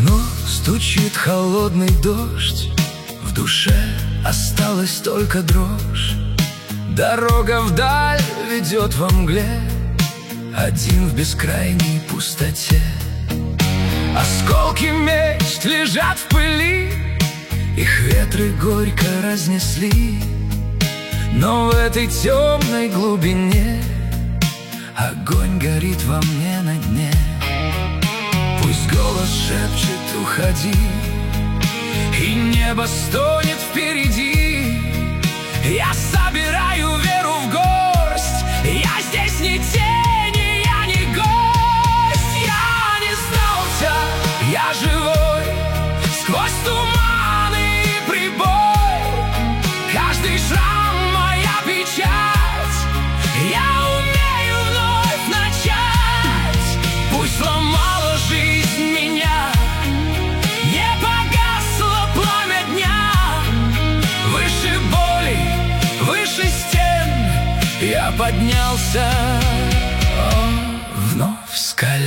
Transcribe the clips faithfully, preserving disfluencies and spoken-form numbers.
окно стучит холодный дождь, в душе осталась только дрожь. Дорога вдаль ведет во мгле, один в бескрайней пустоте. Осколки мечт лежат в пыли, их ветры горько разнесли. Но в этой темной глубине огонь горит во мне на дне. Пусть голос шепчет «уходи», и небо стонет впереди. Я собираю веру в горсть, я здесь не тень, и я не гость. Я не сдался, я живой, сквозь туман и прибой. Каждый шрам — моя печать, я умею вновь начать. Пусть сломала жизнь меня, не погасло пламя дня. Выше боли, выше стен я поднялся, о, вновь с колен.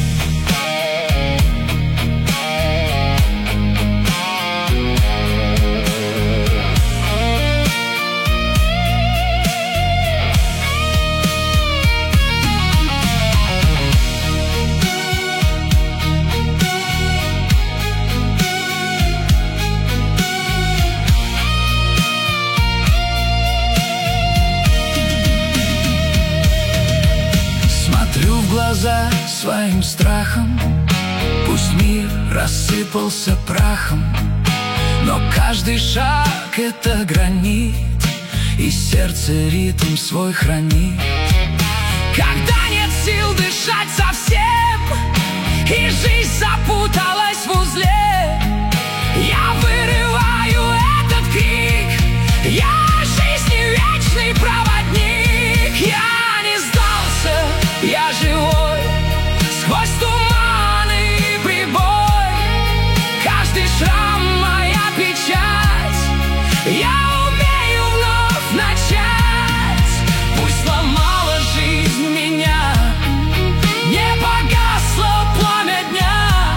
Глаза своим страхом, пусть мир рассыпался прахом, но каждый шаг — это гранит, и сердце ритм свой хранит. Когда нет сил дышать совсем, и жизнь запуталась в узле, я вырываю этот крик, я жизни вечный проводник. Я не сдался, я живой, сквозь туман и прибой. Каждый шрам — моя печать, я умею вновь начать. Пусть сломала жизнь меня, не погасло пламя дня.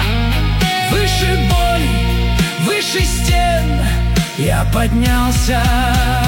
Выше боли, выше стен я поднялся.